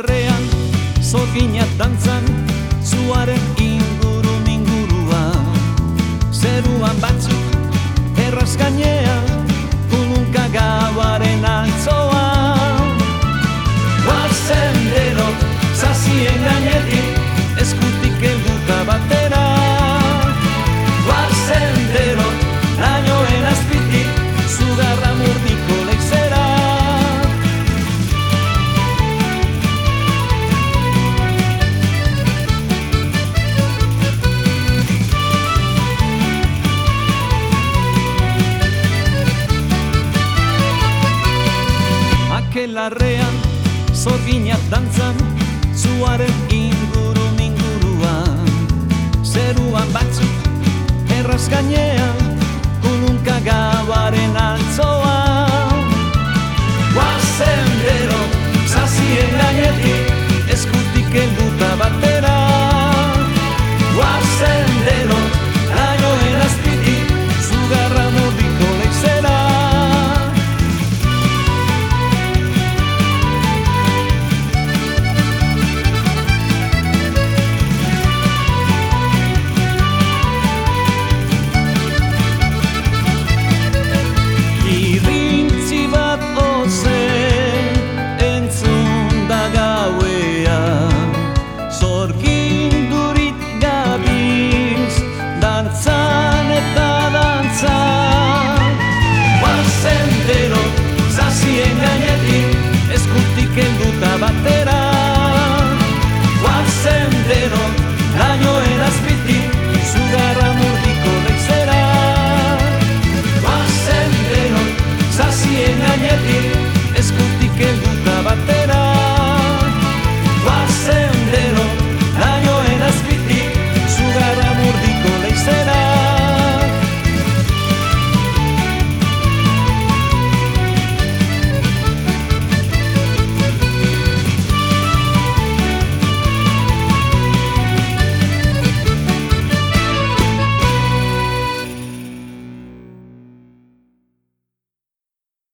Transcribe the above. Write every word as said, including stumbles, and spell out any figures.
Akelarrean zorginak dantzan, zuaren ingurun inguruan. Zeruan batzuk erraz gainean, kulunka gauaren altzoan. Guazen denok zazien gainetik, eskutik helduta batera. Guazen denok lainoen azpitik, zugarra murdiko leizera. Akelarrean zorginak dantzan, zuaren ingurun inguruan. Zeruan batzuk erraz gainean, kulunka gauaren altzoan.